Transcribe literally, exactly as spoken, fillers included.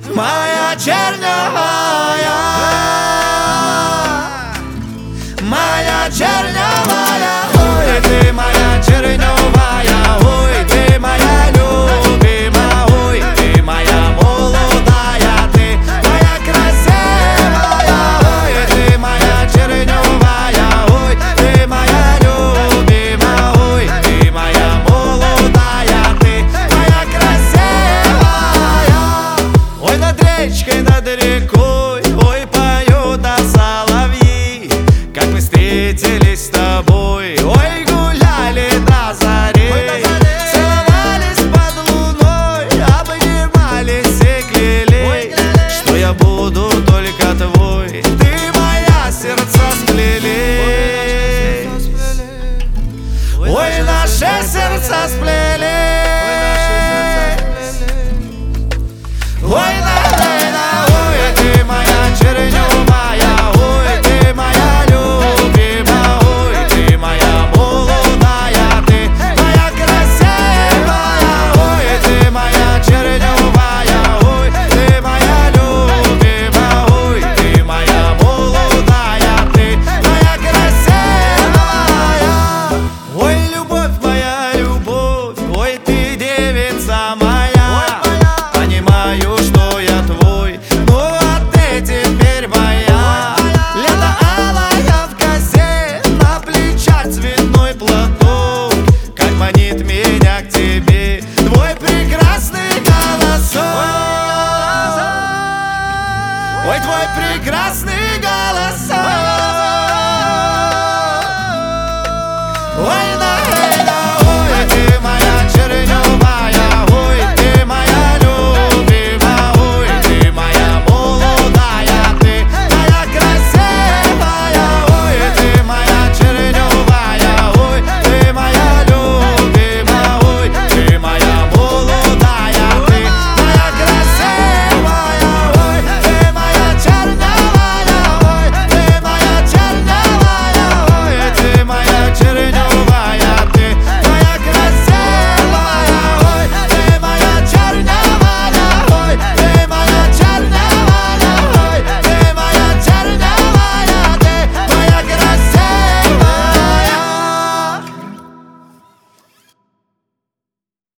моя чернявая, моя чернявая, ой, ты моя чернявая, ой, ты моя любимая, ой, ты моя молодая, ты моя красивая, ой, ты моя чернявая, ой, ты моя любимая, ой, ты моя молодая, ты моя красивая. Ой, над речкой, над рекой, ой, поют да соловьи, как мы встретились с тобой, ой, гуляли до зари, целовались под луной, обнимались и клялись, что я буду только твой, ты моя сердца сплели. Ой, наши сердца сплели. Ой, на, ой, ты моя чернявая, ой, ты моя любимая, ой, ты моя молодая, ты моя красивая, ой, ты моя чернявая, ой, ты моя любимая, ой, ты моя молодая, ты моя красивая. Ой, любовь моя, любовь, ой, ты девица моя, понимаю, что я твой, ну а ты теперь моя. Лето алая в косе, на плечах цветной платок, как манит меня к тебе твой прекрасный голосок. Ой, твой прекрасный